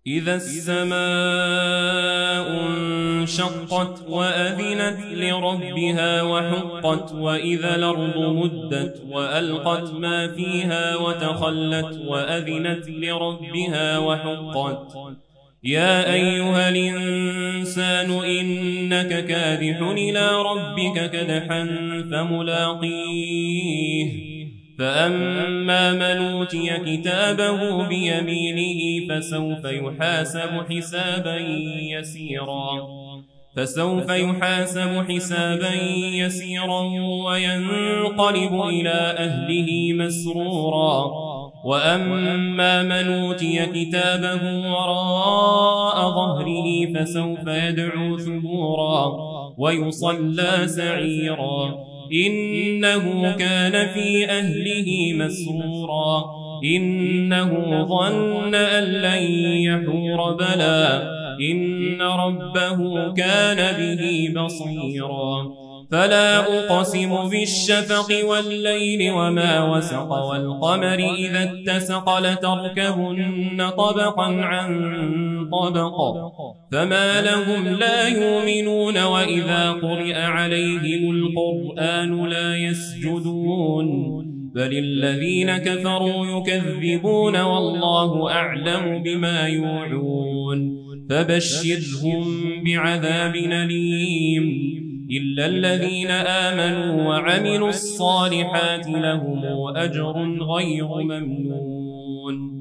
إذا السماء انشقت وأذنت لربها وحقت وإذا الأرض مدت وألقت ما فيها وتخلت وأذنت لربها وحقت يا أيها الإنسان إنك كادح إلى ربك كدحا فملاقيه فأما من أوتي كتابه بيمينه فسوف يحاسب حسابا يسيرا وينقلب إلى أهله مسرورا وأما من أوتي كتابه وراء ظهره فسوف يدعو ثبورا ويصلى سعيرا إنه كان في أهله مسرورا إنه ظن أن لن يحور بلى إن ربه كان به بصيرا فلا أقسم بالشفق والليل وما وسق والقمر إذا اتسق لتركبن طبقا عن طبق فما لهم لا يؤمنون وإذا قرئ عليهم القرآن لا يسجدون بل الذين كفروا يكذبون والله أعلم بما يوعون فبشرهم بعذاب أليم إلا الذين آمنوا وعملوا الصالحات لهم أجر غير ممنون